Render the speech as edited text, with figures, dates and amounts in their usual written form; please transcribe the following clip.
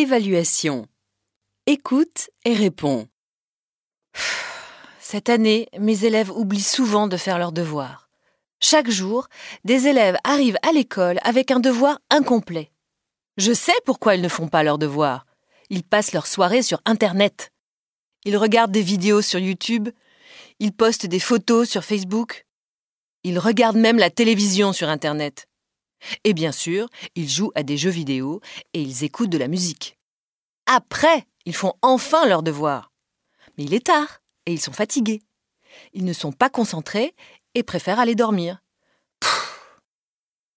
Évaluation. Écoute et réponds. Cette année, mes élèves oublient souvent de faire leurs devoirs. Chaque jour, des élèves arrivent à l'école avec un devoir incomplet. Je sais pourquoi ils ne font pas leurs devoirs. Ils passent leur soirée sur Internet. Ils regardent des vidéos sur YouTube. Ils postent des photos sur Facebook. Ils regardent même la télévision sur Internet. Et bien sûr, ils jouent à des jeux vidéo et ils écoutent de la musique. Après, ils font enfin leurs devoirs. Mais il est tard et ils sont fatigués. Ils ne sont pas concentrés et préfèrent aller dormir.